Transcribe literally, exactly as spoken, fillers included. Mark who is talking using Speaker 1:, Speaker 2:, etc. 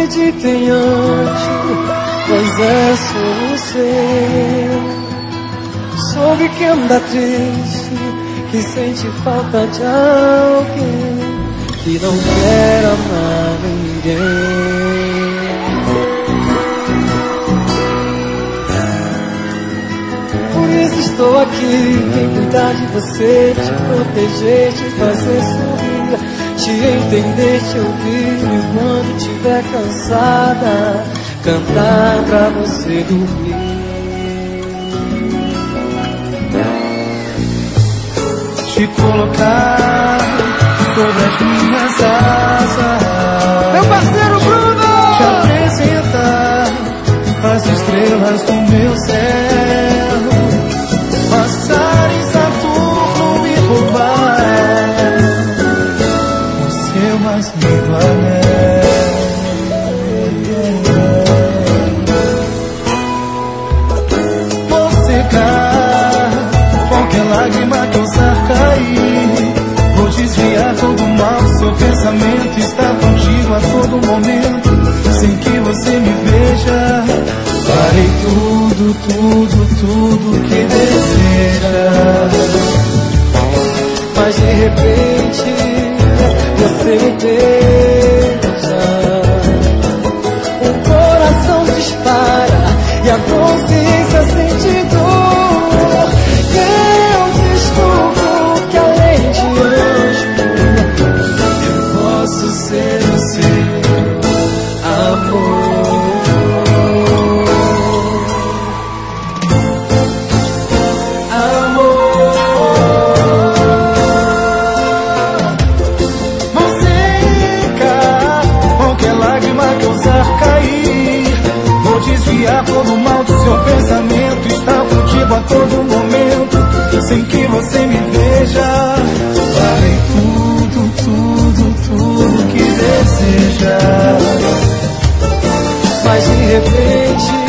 Speaker 1: acredita em anjo, pois é, sou você. Soube que anda triste, que sente falta de alguém, que não quer amar ninguém. Por isso estou aqui, vem cuidar de você, te proteger, te fazer sorrir, te entender, te ouvir, e quando estiver cansada, cantar pra você dormir.
Speaker 2: Te colocar sobre as minhas asas,
Speaker 1: meu parceiro Bruno!
Speaker 2: Te apresentar as estrelas do meu céu, passares a tudo me roubar o seu mais lindo anel. Vou secar qualquer lágrima que ousar cair, vou desviar todo o mal, seu pensamento está contigo a todo momento, sem que você me veja. Farei tudo, tudo, tudo que deseja.
Speaker 1: Mas de repente você me beija, o coração dispara e a consciência sente dor. Eu descubro que além de anjo, eu posso ser o seu amor.
Speaker 2: Desviar todo o mal do seu pensamento, estar contigo a todo momento, sem que você me veja. Farei tudo, tudo, tudo que deseja.
Speaker 1: Mas de repente